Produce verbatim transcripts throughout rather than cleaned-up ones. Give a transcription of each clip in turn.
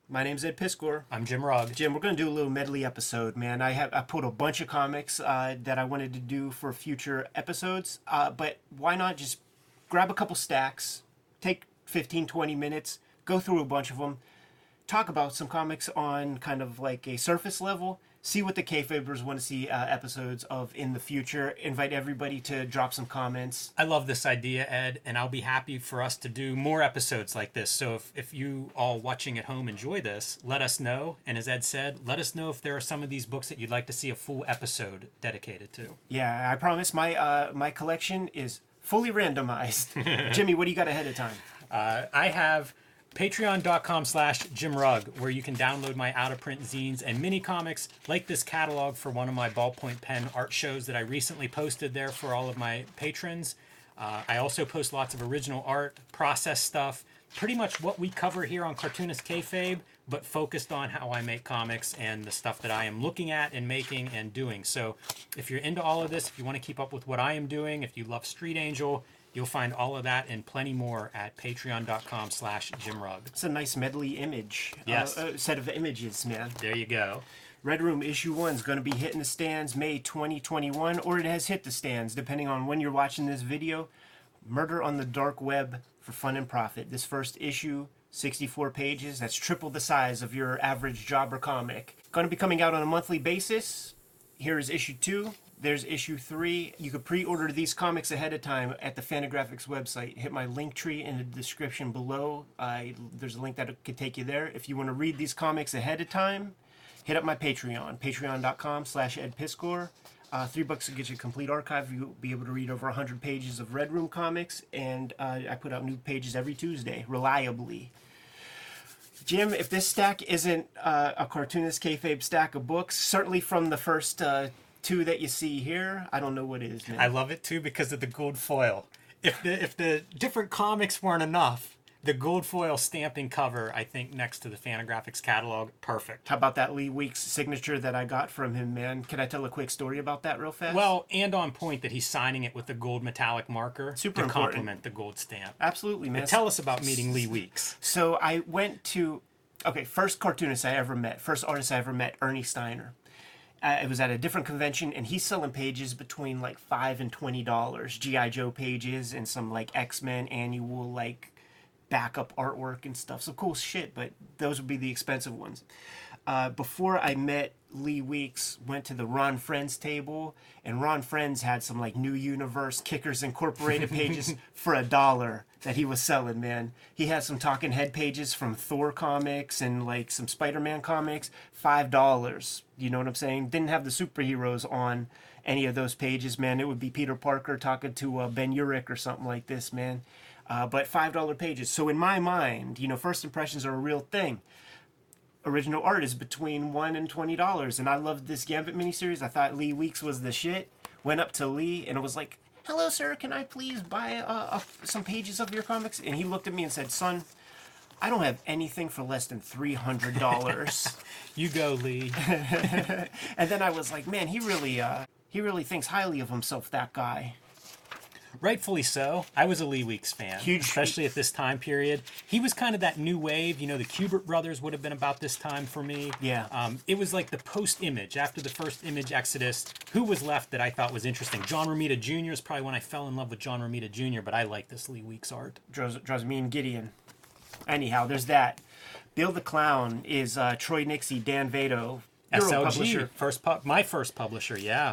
My name's Ed Piskor. I'm Jim Rugg. Jim, we're going to do a little medley episode, man. I have I pulled a bunch of comics uh, that I wanted to do for future episodes, uh, but why not just grab a couple stacks, take fifteen, twenty minutes, go through a bunch of them, talk about some comics on kind of like a surface level, see what the kayfabers want to see uh, episodes of in the future, invite everybody to drop some comments. I love this idea, Ed, and I'll be happy for us to do more episodes like this. So if, if you all watching at home enjoy this, let us know. And as Ed said, let us know if there are some of these books that you'd like to see a full episode dedicated to. Yeah, I promise my uh, my collection is fully randomized. Jimmy, what do you got ahead of time? Uh, I have patreon.com slash Jim Rugg, where you can download my out-of-print zines and mini comics, like this catalog for one of my ballpoint pen art shows that I recently posted there for all of my patrons. Uh, I also post lots of original art, process stuff, pretty much what we cover here on Cartoonist Kayfabe, but focused on how I make comics and the stuff that I am looking at and making and doing. So if you're into all of this, if you want to keep up with what I am doing, if you love Street Angel, you'll find all of that and plenty more at patreon.com slash Jim Rugg. It's a nice medley image. Yes. Uh, uh, set of images, man. There you go. Red Room issue one is going to be hitting the stands May twenty twenty-one, or it has hit the stands, depending on when you're watching this video. Murder on the Dark Web for Fun and Profit. This first issue, sixty-four pages. That's triple the size of your average jobber comic. Going to be coming out on a monthly basis. Here is issue two. There's issue three. You could pre-order these comics ahead of time at the Fantagraphics website. Hit my link tree in the description below. Uh, there's a link that could take you there. If you want to read these comics ahead of time, hit up my Patreon, patreon.com slash Ed Piskor. Uh, three bucks to get you a complete archive. You'll be able to read over one hundred pages of Red Room comics, and uh, I put out new pages every Tuesday, reliably. Jim, if this stack isn't uh, a Cartoonist Kayfabe stack of books, certainly from the first uh, two that you see here, I don't know what is, man. I love it too because of the gold foil. If the if the different comics weren't enough, the gold foil stamping cover, I think, next to the Fantagraphics catalog, perfect. How about that Lee Weeks signature that I got from him, man? Can I tell a quick story about that real fast? Well, and on point that he's signing it with the gold metallic marker Super to important. complement the gold stamp. Absolutely, man. But tell us about meeting Lee Weeks. So I went to, okay, first cartoonist I ever met, first artist I ever met, Ernie Steiner. Uh, it was at a different convention, and he's selling pages between like five and twenty dollars, G I Joe pages and some like X-Men annual like backup artwork and stuff. So cool shit, but those would be the expensive ones. Uh, before I met Lee Weeks, went to the Ron Friends table, and Ron Friends had some like New Universe Kickers Incorporated pages for a dollar that he was selling, man. He had some Talking Head pages from Thor comics and like some Spider-Man comics, five dollars. You know what I'm saying? Didn't have the superheroes on any of those pages, man. It would be Peter Parker talking to uh, Ben Urich or something like this, man. Uh, but five dollar pages. So in my mind, you know, first impressions are a real thing. Original art is between one and twenty dollars, and I loved this Gambit miniseries. I thought Lee Weeks was the shit. Went up to Lee, and it was like, "Hello, sir. Can I please buy uh, uh, some pages of your comics?" And he looked at me and said, "Son, I don't have anything for less than three hundred dollars." You go, Lee. And then I was like, "Man, he really, uh, he really thinks highly of himself. That guy." Rightfully so. I was a Lee Weeks fan, Huge. especially at this time period. He was kind of that new wave. You know, the Kubert brothers would have been about this time for me. Yeah. Um, it was like the post-Image, after the first Image exodus. Who was left that I thought was interesting? John Romita Junior is probably when I fell in love with John Romita Junior, but I like this Lee Weeks art. Draws, draws me and Gideon. Anyhow, there's that. Bill the Clown is uh, Troy Nixie, Dan Vado, S Euro L G, publisher. first pu- my first publisher, yeah.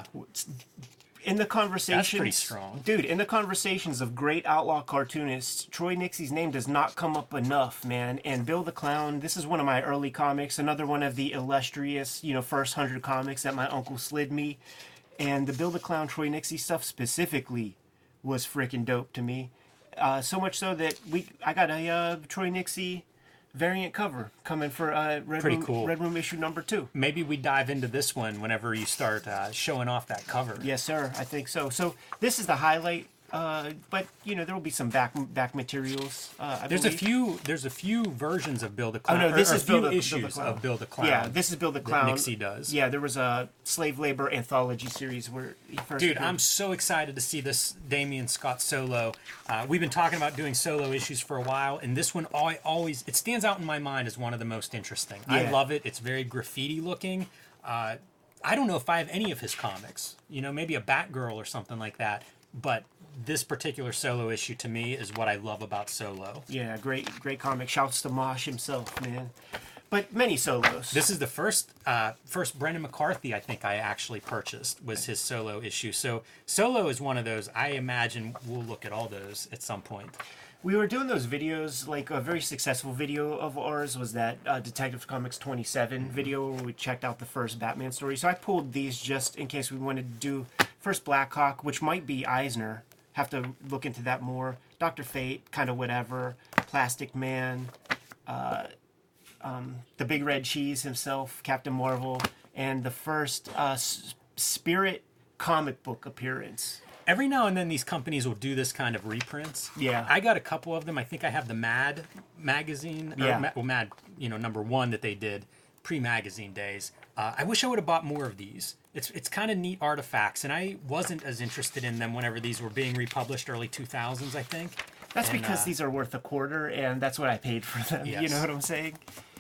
In the conversations, That's pretty strong. Dude, in the conversations of great outlaw cartoonists, Troy Nixie's name does not come up enough, man. And Bill the Clown, this is one of my early comics, another one of the illustrious, you know, first hundred comics that my uncle slid me. And the Bill the Clown, Troy Nixie stuff specifically was freaking dope to me. Uh, so much so that we, I got a uh, Troy Nixie variant cover coming for uh, Red, Pretty Room, cool. Red Room issue number two. Maybe we dive into this one whenever you start uh, showing off that cover. Yes, sir. I think so. So this is the highlight uh, but you know there will be some back back materials. Uh, I There's believe. a few. There's a few versions of Build a Clown. Oh no, this or, or is a few Build a, issues Build a Clown. of Build a Clown. Yeah, this is Build a Clown. Nixie does. Yeah, there was a slave labor anthology series where he first. Dude, appeared. I'm so excited to see this Damian Scott solo. Uh, we've been talking about doing solo issues for a while, and this one I always it stands out in my mind as one of the most interesting. I Yeah. love it. It's very graffiti looking. Uh, I don't know if I have any of his comics. You know, maybe a Batgirl or something like that. But this particular solo issue to me is what I love about Solo. Yeah, great, great comic. Shouts to Mosh himself, man. But many solos. This is the first uh, first Brendan McCarthy I think I actually purchased was his solo issue. So Solo is one of those. I imagine we'll look at all those at some point. We were doing those videos, like a very successful video of ours was that uh, Detective Comics twenty-seven video where we checked out the first Batman story. So I pulled these just in case we wanted to do first Blackhawk, which might be Eisner. Have to look into that more. Doctor Fate, kind of whatever. Plastic Man, uh, um, the Big Red Cheese himself, Captain Marvel, and the first uh, S- Spirit comic book appearance. Every now and then these companies will do this kind of reprints. Yeah. I got a couple of them. I think I have the Mad magazine. Or Yeah. Ma- well, Mad, you know, number one that they did pre-magazine days. Uh, I wish I would have bought more of these. It's it's kind of neat artifacts, and I wasn't as interested in them whenever these were being republished early two thousands, I think. That's And, because uh, these are worth a quarter, and that's what I paid for them. You Yes. know what I'm saying?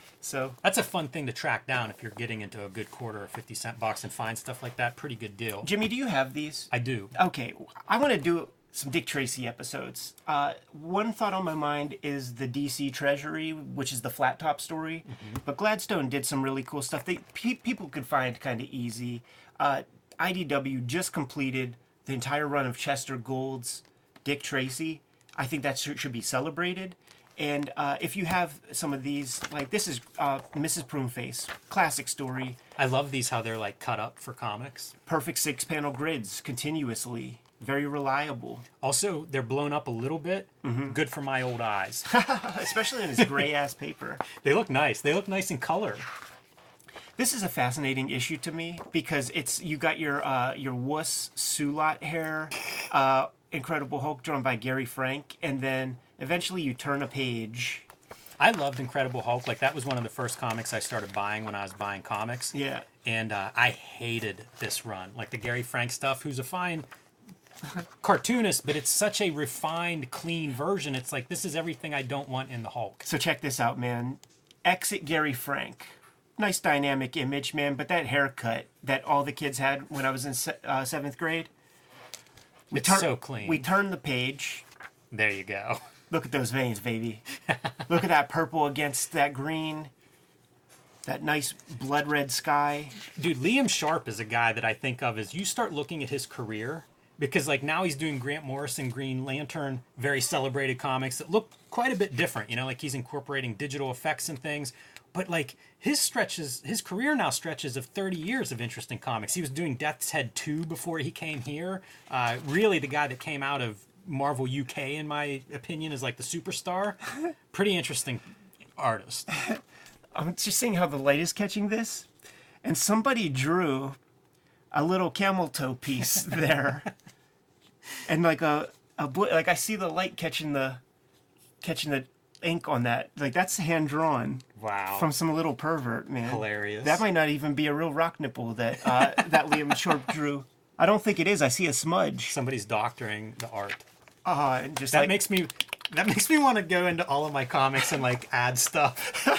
So That's a fun thing to track down if you're getting into a good quarter or fifty cent box and find stuff like that. Pretty good deal. Jimmy, do you have these? I do. Okay, I want to do some Dick Tracy episodes. Uh, one thought on my mind is the D C Treasury, which is the flat top story. But Gladstone did some really cool stuff. They pe- people could find kind of easy. Uh, I D W just completed the entire run of Chester Gould's Dick Tracy. I think that should, should be celebrated. And uh, if you have some of these, like this is uh, Missus Pruneface, classic story, I love these how they're like cut up for comics. perfect six panel grids continuously, very reliable. Also, they're blown up a little bit. Good for my old eyes. Especially in this gray ass paper. They look nice. They look nice in color. This is a fascinating issue to me because it's you got your uh, your wuss Sulot hair, uh, Incredible Hulk drawn by Gary Frank, and then eventually you turn a page. I loved Incredible Hulk. Like that was one of the first comics I started buying when I was buying comics. Yeah. And uh, I hated this run. Like the Gary Frank stuff, who's a fine cartoonist, but it's such a refined, clean version. It's like this is everything I don't want in the Hulk. So check this out, man. Exit Gary Frank. Nice dynamic image, man, but that haircut that all the kids had when I was in se- uh, seventh grade. We It's tur- so clean. We turned the page. There you go. Look at those veins, baby. Look at that purple against that green. That nice blood red sky. Dude, Liam Sharp is a guy that I think of as you start looking at his career, because like now he's doing Grant Morrison, Green Lantern, very celebrated comics that look quite a bit different. You know, like he's incorporating digital effects and things. But like his stretches, his career now stretches of thirty years of interesting comics. He was doing Death's Head two before he came here. Uh, really, the guy that came out of Marvel U K, in my opinion, is like the superstar. Pretty interesting artist. I'm just seeing how the light is catching this. And somebody drew a little camel toe piece there. And like a, a bl- like I see the light catching the catching the ink on that. Like that's hand drawn. Wow. From some little pervert, man. Hilarious. That might not even be a real rock nipple that uh, that Liam Sharp drew. I don't think it is. I see a smudge. Somebody's doctoring the art. Uh, and just That like makes me that makes me want to go into all of my comics and like add stuff.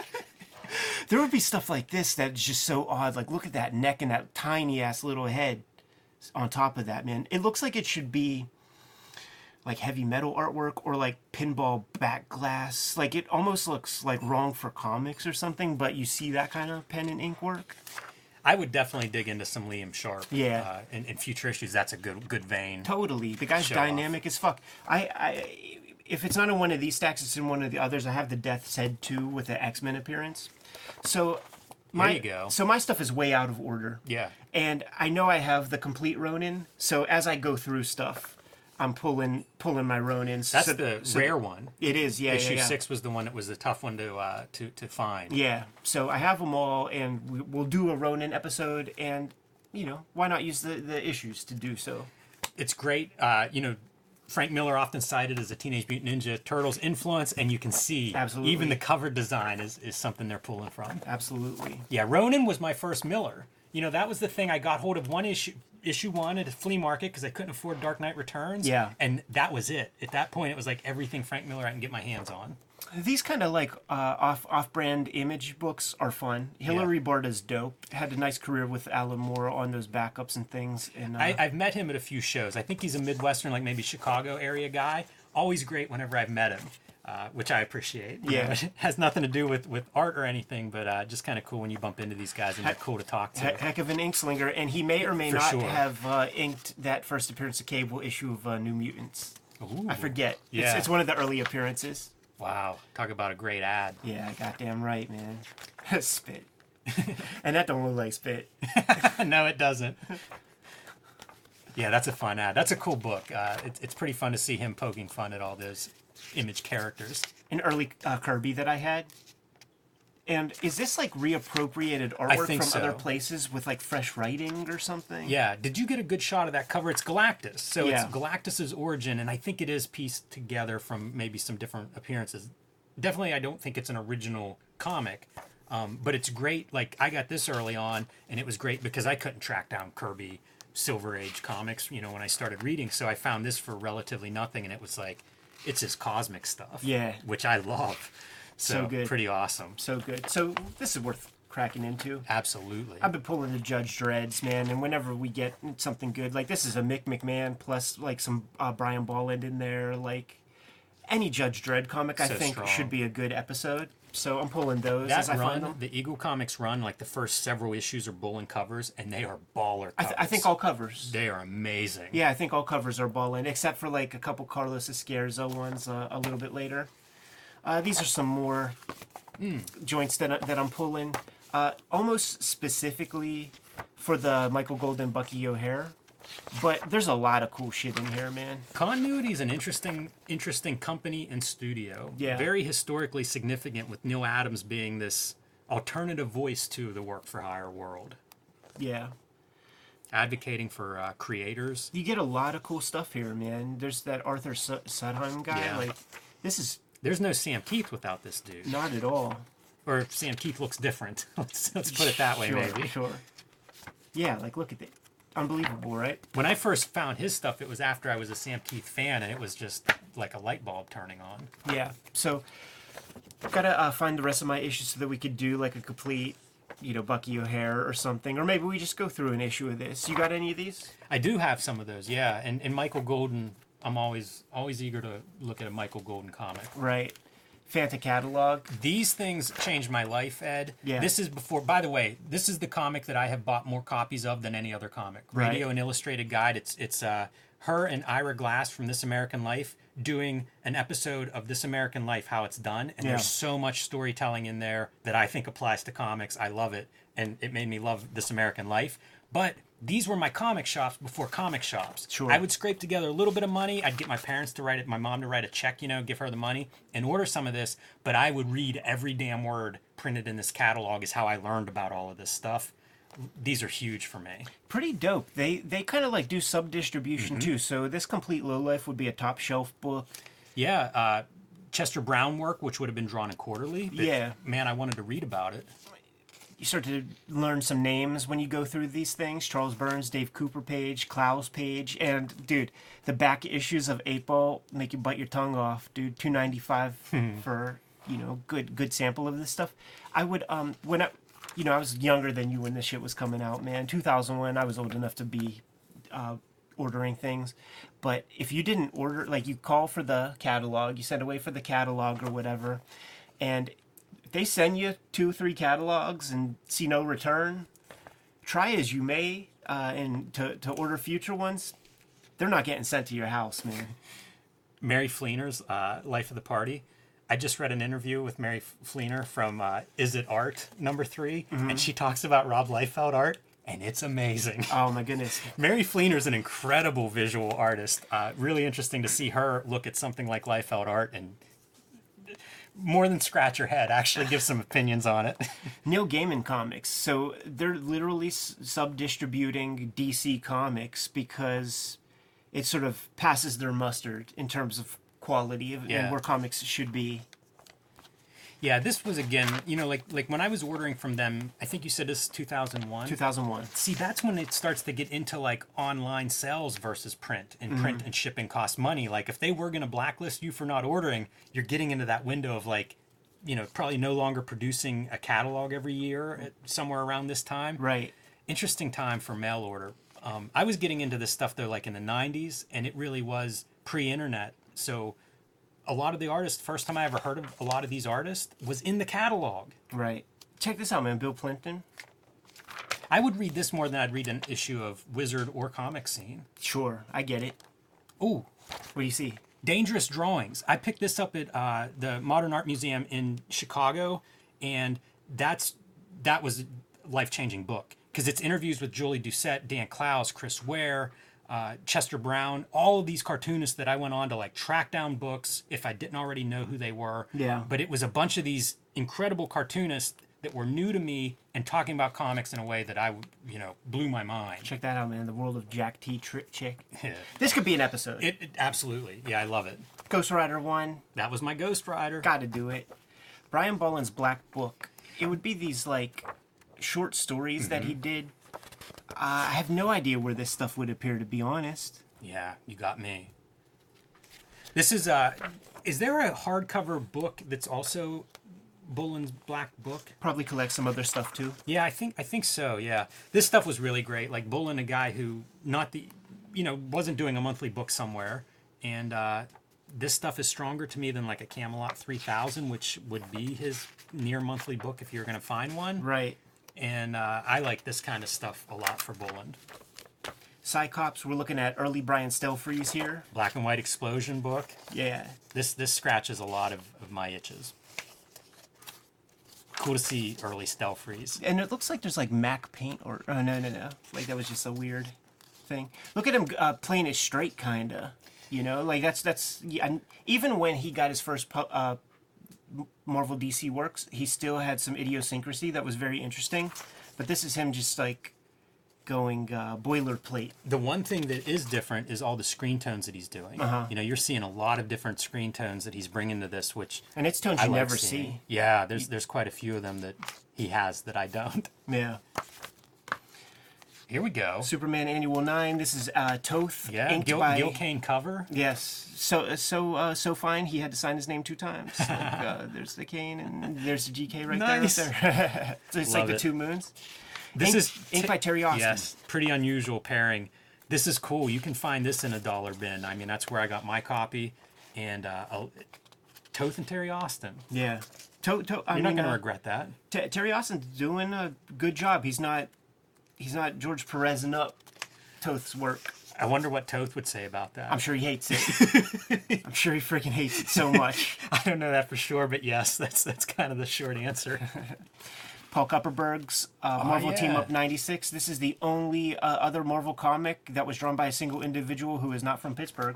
there would be stuff like this that's just so odd. Like look at that neck and that tiny ass little head on top of that, man. It looks like it should be like heavy metal artwork or like pinball back glass. Like it almost looks like wrong for comics or something, but you see that kind of pen and ink work. I would definitely dig into some Liam Sharp. Yeah. Uh, in, in future issues, that's a good good vein. Totally. The guy's Show dynamic as fuck. I, I if it's not in one of these stacks, it's in one of the others. I have the Death's Head two with the X-Men appearance. So my you go. so my stuff is way out of order. Yeah. And I know I have the complete Ronin. So as I go through stuff, I'm pulling pulling my Ronins. That's so, the so rare one. It is, yeah, Issue yeah, yeah. six was the one that was the tough one to uh, to to find. Yeah. So I have them all, and we, we'll do a Ronin episode, and you know why not use the the issues to do so. It's great. Uh, you know, Frank Miller often cited as a Teenage Mutant Ninja Turtles influence, and you can see Absolutely. even the cover design is, is something they're pulling from. Absolutely. Yeah, Ronin was my first Miller. You know, that was the thing. I got hold of one issue, issue one at a flea market because I couldn't afford Dark Knight Returns. Yeah. And that was it. At that point, it was like everything Frank Miller I can get my hands on. These kind of like uh, off off brand image books are fun. Hilary Yeah. Borda's dope. Had a nice career with Alan Moore on those backups and things. And uh, I, I've met him at a few shows. I think he's a Midwestern, like maybe Chicago area guy. Always great whenever I've met him, uh, which I appreciate. You Yeah. know, it has nothing to do with, with art or anything, but uh, just kind of cool when you bump into these guys and they're cool to talk to. heck, heck of an inkslinger, and he may or may For not sure. have uh, inked that first appearance of Cable issue of uh, New Mutants. Ooh. I forget. Yeah. It's, it's one of the early appearances. Wow. Talk about a great ad. Yeah, goddamn right, man. Spit. And that don't look like spit. No, it doesn't. Yeah, that's a fun ad. That's a cool book. Uh, it's, it's pretty fun to see him poking fun at all those image characters. An early uh, Kirby that I had. And is this like reappropriated artwork think from so. other places with like fresh writing or something? Yeah. Did you get a good shot of that cover? It's Galactus. So Yeah. it's Galactus's origin, and I think it is pieced together from maybe some different appearances. Definitely, I don't think it's an original comic, um, but it's great. Like, I got this early on, and it was great because I couldn't track down Kirby Silver Age comics, you know, when I started reading. So I found this for relatively nothing, and it was like, it's his cosmic stuff. Yeah. Which I love. So, So good. Pretty awesome. So good. So this is worth cracking into. Absolutely. I've been pulling the Judge Dreads, man, and whenever we get something good, like this is a Mick McMahon plus like some uh, Brian Bolland in there, like any Judge Dredd comic, I So think strong. should be a good episode. So I'm pulling those That as I find run, them. the Eagle Comics run, like the first several issues are Bullen covers, and they are baller covers. I, th- I think all covers. They are amazing. Yeah, I think all covers are Bolland, except for like a couple Carlos Esquerzo ones uh, a little bit later. Uh, these are some more joints that, I, that I'm pulling, uh, almost specifically for the Michael Golden Bucky O'Hare. But there's a lot of cool shit in here, man. Continuity is an interesting, interesting company and studio. Yeah. Very historically significant, with Neil Adams being this alternative voice to the work for hire world, Yeah. advocating for uh, creators. You get a lot of cool stuff here, man. There's that Arthur S- Sudheim guy. Yeah. Like, this is There's no Sam Keith without this dude. not at all. Or Sam Keith looks different. let's, let's put it that way, sure, maybe. Sure. Yeah, like, look at it. Unbelievable, right? When I first found his stuff, it was after I was a Sam Keith fan, and it was just like a light bulb turning on. Yeah. So, gotta uh, find the rest of my issues so that we could do like a complete, you know, Bucky O'Hare or something, or maybe we just go through an issue of this. You got any of these? I do have some of those, yeah. And and Michael Golden, I'm always always eager to look at a Michael Golden comic. Right. Fanta catalog. These things changed my life, Ed. Yeah. This is before, by the way, this is the comic that I have bought more copies of than any other comic. Right. Radio and Illustrated Guide. It's it's uh, her and Ira Glass from This American Life doing an episode of This American Life, how it's done. And Yeah. there's so much storytelling in there that I think applies to comics. I love it. And it made me love This American Life. But these were my comic shops before comic shops. Sure. I would scrape together a little bit of money. I'd get my parents to write it, my mom to write a check, you know, give her the money and order some of this. But I would read every damn word printed in this catalog is how I learned about all of this stuff. These are huge for me. Pretty dope. They they kind of like do sub distribution Mm-hmm. too. So this complete low life would be a top shelf book. Yeah, uh, Chester Brown work, which would have been drawn in quarterly. But, Yeah. Man, I wanted to read about it. You start to learn some names when you go through these things. Charles Burns, Dave Cooper page, Klaus page, and dude, the back issues of eight ball make you bite your tongue off, dude. two ninety-five for, you know, good good sample of this stuff. I would um when I you know, I was younger than you when this shit was coming out, man. two thousand one, I was old enough to be uh ordering things. But if you didn't order, like, you call for the catalog, you send away for the catalog or whatever, and they send you two, three catalogs and see no return, try as you may, uh, and to, to order future ones, they're not getting sent to your house, man. Mary Fleener's uh, Life of the Party. I just read an interview with Mary Fleener from uh, Is It Art number three, and she talks about Rob Liefeld art, and it's amazing. Oh my goodness. Mary Fleener's an incredible visual artist. Uh, really interesting to see her look at something like Liefeld art and more than scratch her head, actually give some opinions on it. Neil Gaiman comics. So they're literally s- sub-distributing D C comics because it sort of passes their mustard in terms of quality of, Yeah. and where comics should be. Yeah, this was again, you know, like like when I was ordering from them, I think you said this is two thousand one. two thousand one. See, that's when it starts to get into like online sales versus print, and print and shipping cost money. Like if they were going to blacklist you for not ordering, you're getting into that window of like, you know, probably no longer producing a catalog every year at somewhere around this time. Right. Interesting time for mail order. Um, I was getting into this stuff though, like in the nineties, and it really was pre-internet. So a lot of the artists, first time I ever heard of a lot of these artists was in the catalog. Right. Check this out, man. Bill Plimpton. I would read this more than I'd read an issue of Wizard or Comic Scene. Sure, I get it. Ooh, What do you see? Dangerous Drawings. I picked this up at uh, the Modern Art Museum in Chicago, and that's that was a life-changing book because it's interviews with Julie Doucette, Dan Clowes, Chris Ware, uh, Chester Brown, all of these cartoonists that I went on to like track down books if I didn't already know who they were. Yeah. But it was a bunch of these incredible cartoonists that were new to me and talking about comics in a way that I, you know, blew my mind. Check that out, man. The World of Jack T. Trick Chick. Yeah. This could be an episode. It, it absolutely, yeah, I love it. Ghost Rider one. That was my Ghost Rider. Gotta do it. Brian Boland's Black Book. It would be these like short stories that he did. Uh, I have no idea where this stuff would appear, to be honest. Yeah, you got me. This is uh is there a hardcover book that's also Boland's Black Book? Probably collect some other stuff too. Yeah, I think I think so. Yeah, this stuff was really great. Like Boland, a guy who not the, you know, wasn't doing a monthly book somewhere, and uh, this stuff is stronger to me than like a Camelot three thousand, which would be his near monthly book if you're going to find one. Right. And uh, I like this kind of stuff a lot for Boland. Cyclops. We're looking at early Brian Stelfreeze here. Black and White Explosion book. Yeah. This this scratches a lot of, of my itches. Cool to see early Stelfreeze. And it looks like there's like Mac paint or oh no no no. Like that was just a weird thing. Look at him uh, playing it straight, kinda. You know, like that's that's yeah, and even when he got his first pu- uh, Marvel D C works, he still had some idiosyncrasy that was very interesting. But this is him just like going uh, boilerplate. The one thing that is different is all the screen tones that he's doing. Uh-huh. You know, you're seeing a lot of different screen tones that he's bringing to this, which And it's tones I you like never seeing. see. Yeah, there's there's quite a few of them that he has that I don't. Yeah. Here we go. Superman Annual nine. This is uh, Toth. Yeah, inked Gil, by, Gil Kane cover. Yes. So so uh, so fine. He had to sign his name two times. Like, uh, there's the Kane and there's the G K right Nice. there. Right there. So it's Love like the it. two moons. This Ink- is inked by Terry Austin. Yes, pretty unusual pairing. This is cool. You can find this in a dollar bin. I mean, that's where I got my copy. And uh, a- Toth and Terry Austin. Yeah. To, to, I You're mean, not going to uh, regret that. T- Terry Austin's doing a good job. He's not he's not George Perezing up Toth's work. I wonder what Toth would say about that. I'm sure he hates it. I'm sure he freaking hates it so much. I don't know that for sure, but yes, that's that's kind of the short answer. Paul Kupperberg's uh, Marvel Team yeah. Up ninety-six. This is the only uh, other Marvel comic that was drawn by a single individual who is not from Pittsburgh.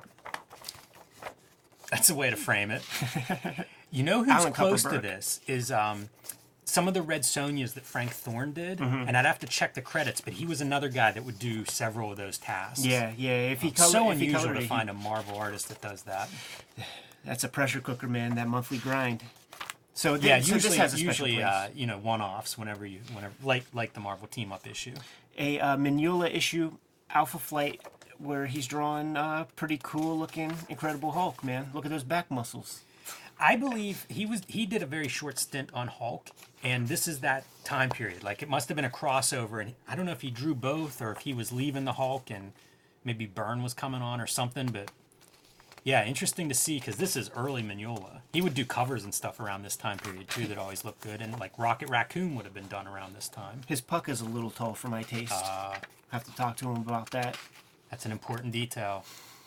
That's a way to frame it. You know who's Alan close to Kupperberg. this is um, some of the Red Sonias that Frank Thorne did, and I'd have to check the credits, but he was another guy that would do several of those tasks. Yeah, yeah. If he color, so if he unusual colored to it, he- find a Marvel artist that does that. that's a pressure cooker, man. That monthly grind. So, thi- Yeah, so usually, this has a special usually, place. uh, you know, one-offs whenever you, whenever, like, like the Marvel Team Up issue. a uh, Mignola issue, Alpha Flight, where he's drawn uh, pretty cool looking Incredible Hulk, man. Look at those back muscles. I believe he was he did a very short stint on Hulk, and this is that time period. Like it must have been a crossover, and I don't know if he drew both or if he was leaving the Hulk and maybe Byrne was coming on or something. But yeah, interesting to see because this is early Mignola. He would do covers and stuff around this time period too that always looked good, and like Rocket Raccoon would have been done around this time. His puck is a little tall for my taste. Uh, have to talk to him about that. That's an important detail.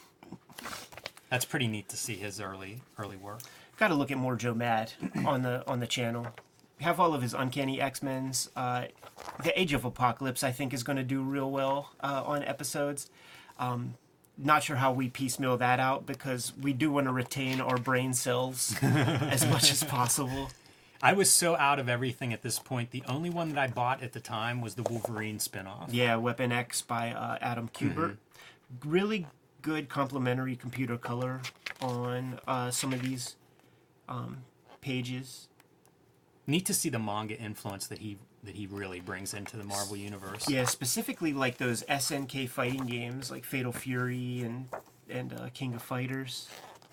That's pretty neat to see his early early work. Got to look at more Joe Mad on the on the channel. We have all of his Uncanny X-Men's. Uh, the Age of Apocalypse, I think, is going to do real well uh, on episodes. Um, not sure how we piecemeal that out because we do want to retain our brain cells as much as possible. I was so out of everything at this point. The only one that I bought at the time was the Wolverine spinoff. Yeah, Weapon X by uh, Adam Kubert. Really good complementary computer color on uh, some of these um, pages. Neat to see the manga influence that he that he really brings into the Marvel universe. Yeah, specifically like those S N K fighting games like Fatal Fury and and uh, King of Fighters.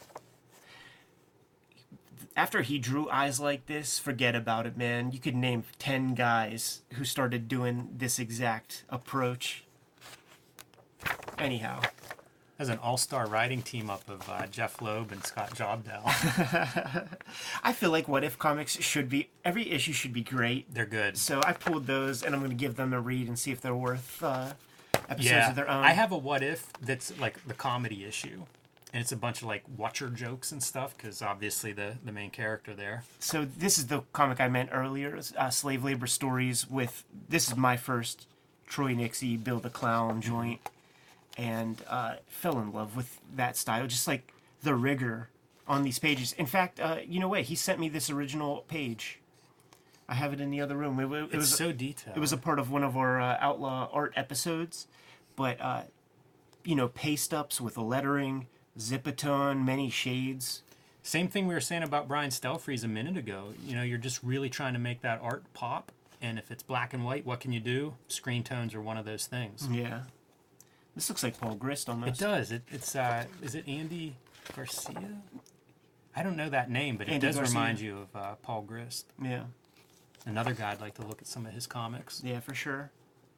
After he drew eyes like this, forget about it, man. You could name ten guys who started doing this exact approach. Anyhow. As an all-star writing team up of uh, Jeff Loeb and Scott Jobdell. I feel like What If comics should be, every issue should be great. They're good. So I pulled those, and I'm going to give them a read and see if they're worth uh, episodes Yeah, of their own. I have a What If that's like the comedy issue. And it's a bunch of like Watcher jokes and stuff, because obviously the, the main character there. So this is the comic I meant earlier, uh, Slave Labor Stories with, this is my first Troy Nixie, Bill the Clown joint. And uh, fell in love with that style, just like the rigor on these pages. In fact, uh, you know what? He sent me this original page. I have it in the other room. It, it It's was so detailed. It was a part of one of our uh, Outlaw art episodes, but uh, you know, paste ups with lettering, zipatone, many shades. Same thing we were saying about Brian Stelfreeze a minute ago. You know, you're just really trying to make that art pop, and if it's black and white, what can you do? Screen tones are one of those things. Yeah. This looks like Paul Grist almost. It does. It, it's uh, is it Andy Garcia? I don't know that name, but it Andy does Garcia. remind you of uh, Paul Grist. Yeah. Another guy I'd like to look at some of his comics. Yeah, for sure.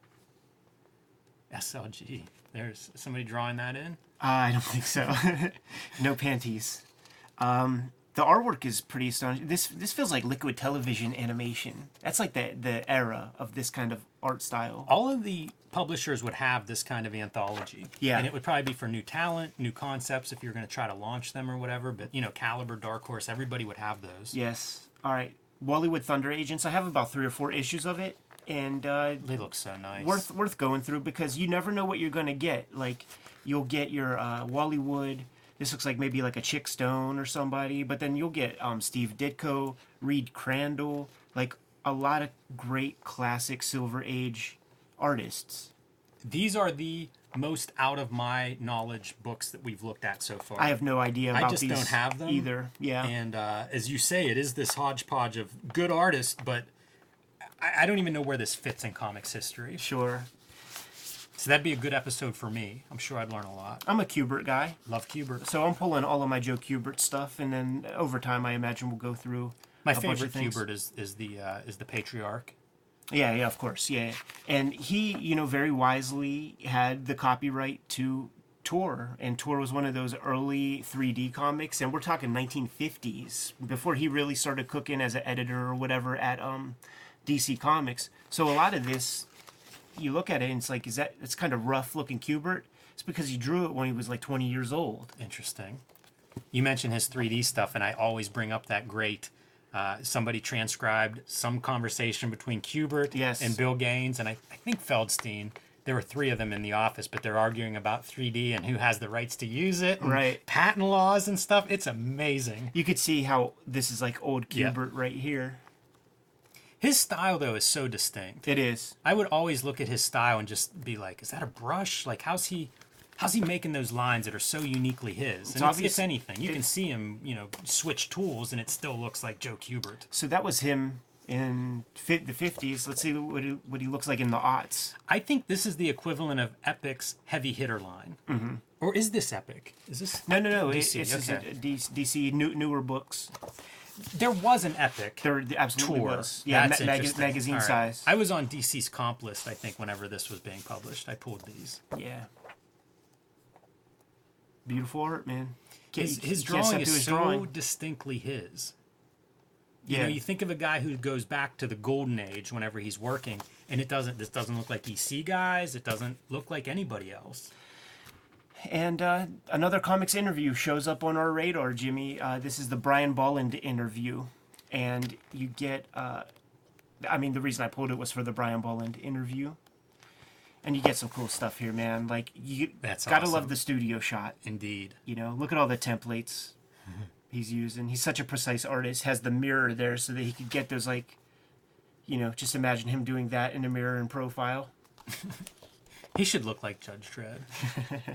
S L G. There's somebody drawing that in. I don't think so. No panties. Um, the artwork is pretty astonishing. This this feels like Liquid Television animation. That's like the the era of this kind of art style. All of the publishers would have this kind of anthology. Yeah. And it would probably be for new talent, new concepts, if you're going to try to launch them or whatever. But, you know, Caliber, Dark Horse, everybody would have those. Yes. All right. Wallywood Thunder Agents. I have about three or four issues of it, and uh, They look so nice. worth worth going through because you never know what you're gonna get. Like you'll get your uh, Wallywood. This looks like maybe like a Chick Stone or somebody, but then you'll get um, Steve Ditko, Reed Crandall, like a lot of great classic Silver Age artists. These are the most out of my knowledge books that we've looked at so far. I have no idea I about just these don't have them either. Yeah. And uh, as you say, it is this hodgepodge of good artists, but I, I don't even know where this fits in comics history. Sure. So that'd be a good episode for me. I'm sure I'd learn a lot. I'm a Kubert guy, Love Kubert. so I'm pulling all of my Joe Kubert stuff, and then over time, I imagine we'll go through My a bunch favorite of things. Kubert is is the uh, is the Patriarch. Yeah, yeah, of course, yeah. And he, you know, very wisely had the copyright to Tor, and Tor was one of those early three D comics, and we're talking nineteen fifties, before he really started cooking as an editor or whatever at um, D C Comics. So a lot of this, you look at it and it's like, is that, it's kind of rough looking Kubert. It's because he drew it when he was like twenty years old. Interesting. You mentioned his three D stuff, and I always bring up that great. Uh, somebody transcribed some conversation between Kubert Yes. and Bill Gaines, and I, I think Feldstein. There were three of them in the office, but they're arguing about three D and who has the rights to use it, and Right. patent laws and stuff. It's amazing. You could see how this is like old Yeah. Kubert right here. His style, though, is so distinct. It is. I would always look at his style and just be like, "Is that a brush? Like, how's he, how's he making those lines that are so uniquely his?" And it's, obvious- it's anything. You it- can see him, you know, switch tools, and it still looks like Joe Kubert. So that was him in fi- the fifties. Let's see what he, what he looks like in the aughts. I think this is the equivalent of Epic's heavy hitter line. Mm-hmm. Or is this Epic? Is this No, no, no. D D C? C, it's just Okay. a D- DC new, newer books. There was an Epic There absolutely tour. was. Yeah, That's ma- mag- interesting. magazine All right. size. I was on D C's comp list, I think, whenever this was being published. I pulled these. Yeah. Beautiful art, man. Can't- His, you his can't step drawing to is his so drawing. distinctly his. You Yeah. know, you think of a guy who goes back to the golden age whenever he's working, and it doesn't. This doesn't look like D C guys. It doesn't look like anybody else. And uh, another comics interview shows up on our radar, Jimmy. Uh, this is the Brian Bolland interview. And you get, uh, I mean, the reason I pulled it was for the Brian Bolland interview. And you get some cool stuff here, man. Like, you That's gotta awesome. love the studio shot. Indeed. You know, look at all the templates he's using. He's such a precise artist. Has the mirror there so that he could get those, like, you know, just imagine him doing that in a mirror in profile. He should look like Judge Dredd.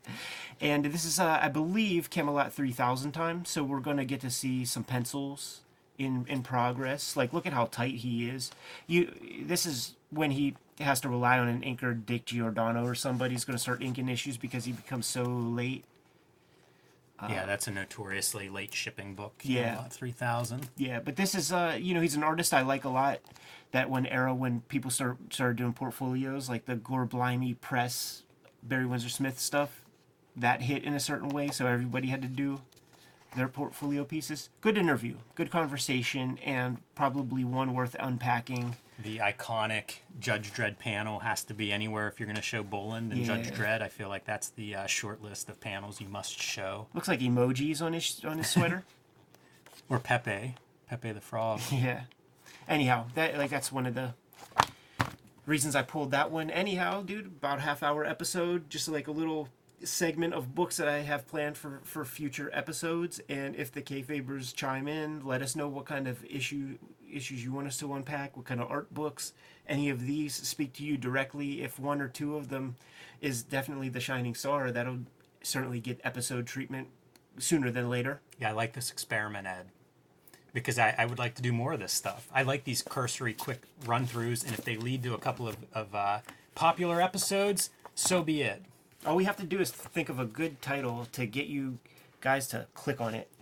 And this is, uh, I believe, Camelot three thousand time, so we're going to get to see some pencils in in progress. Like, look at how tight he is. You, this is when he has to rely on an inker, Dick Giordano or somebody who's going to start inking issues because he becomes so late. Uh, yeah, that's a notoriously late shipping book. Yeah, three thousand. Yeah, but this is, uh, you know, he's an artist I like a lot. That one era when people start started doing portfolios, like the Gore Blimey Press, Barry Windsor Smith stuff, that hit in a certain way, so everybody had to do their portfolio pieces. Good interview, good conversation, and probably one worth unpacking. The iconic Judge Dredd panel has to be anywhere if you're going to show Boland and Yeah. Judge Dredd. I feel like that's the uh, short list of panels you must show. Looks like emojis on his on his sweater. Or Pepe, Pepe the Frog. Yeah. Anyhow, that like that's one of the reasons I pulled that one. Anyhow, dude, about half hour episode, just like a little segment of books that I have planned for, for future episodes. And if the kayfabers chime in, let us know what kind of issue issues you want us to unpack, what kind of art books. Any of these speak to you directly. If one or two of them is definitely the shining star, that'll certainly get episode treatment sooner than later. Yeah, I like this experiment, Ed, because I, I would like to do more of this stuff. I like these cursory, quick run-throughs, and if they lead to a couple of, of uh, popular episodes, so be it. All we have to do is think of a good title to get you guys to click on it.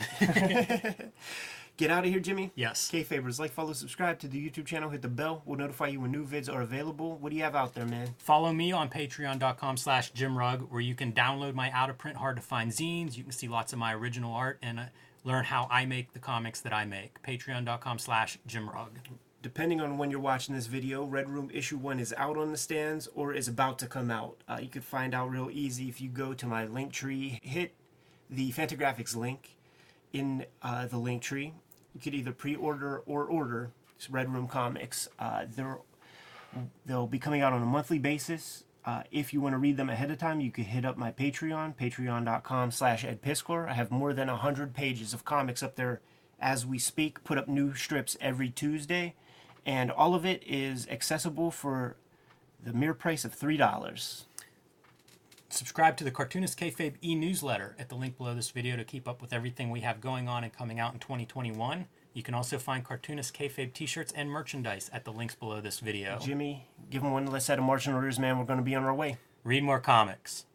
Get out of here, Jimmy. Yes. Kayfabers, like, follow, subscribe to the YouTube channel, hit the bell. We'll notify you when new vids are available. What do you have out there, man? Follow me on patreon.com slash jimrug, where you can download my out-of-print, hard-to-find zines. You can see lots of my original art and uh, learn how I make the comics that I make. Patreon.com slash jimrug. Depending on when you're watching this video, Red Room Issue one is out on the stands or is about to come out. Uh, you can find out real easy if you go to my link tree, hit the Fantagraphics link in uh, the link tree. You could either pre-order or order Red Room comics. Uh, they're, they'll be coming out on a monthly basis. Uh, if you want to read them ahead of time, you could hit up my Patreon, patreon.com slash Ed Piskor. I have more than one hundred pages of comics up there as we speak. Put up new strips every Tuesday. And all of it is accessible for the mere price of three dollars. Subscribe to the Cartoonist Kayfabe e-newsletter at the link below this video to keep up with everything we have going on and coming out in twenty twenty-one. You can also find Cartoonist Kayfabe t-shirts and merchandise at the links below this video. Jimmy, give them one less set of marching orders, man. We're going to be on our way. Read more comics.